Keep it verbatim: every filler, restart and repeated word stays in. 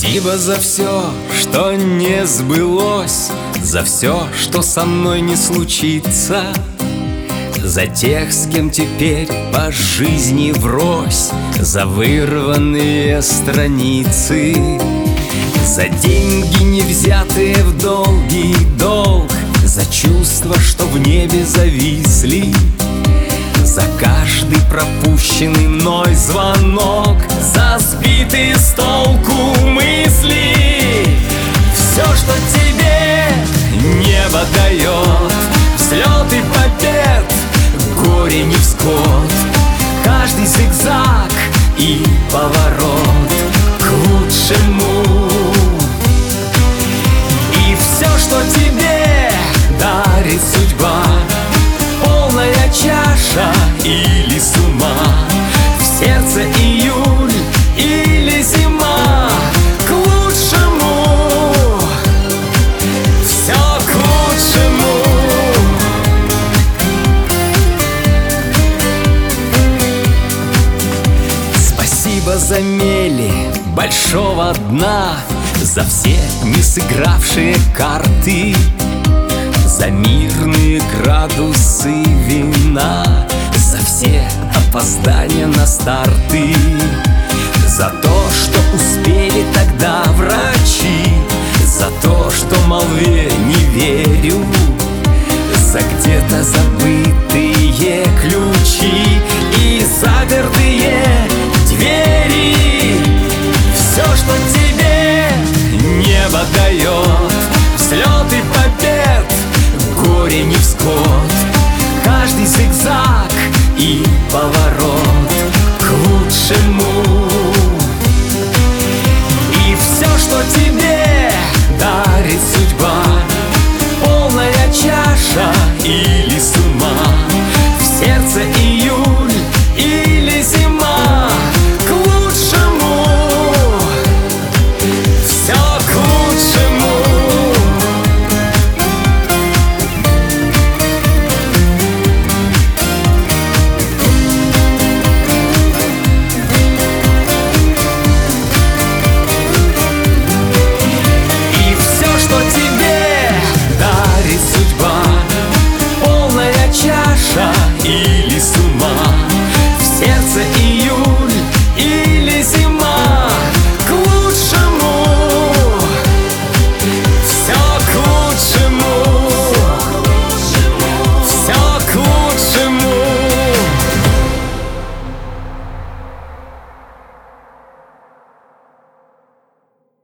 Спасибо за все, что не сбылось, за все, что со мной не случится, за тех, с кем теперь по жизни врозь, за вырванные страницы, за деньги, не взятые в долгий долг, за чувства, что в небе зависли, за каждый пропущенный мной звонок, за сбитые с толку мысли. Все, что тебе небо дает, взлеты побед, горе невзгод, каждый зигзаг и поворот к лучшему. И все, что тебе дарит судьба, полная чаша или с ума, в сердце июль или зима, к лучшему, все к лучшему. Спасибо за мели большого дна, за все не сыгравшие карты, за мирные градусы вина, за все опоздания на старты, за то, что успели тогда врачи, за то, что молве не верю, за где-то забытые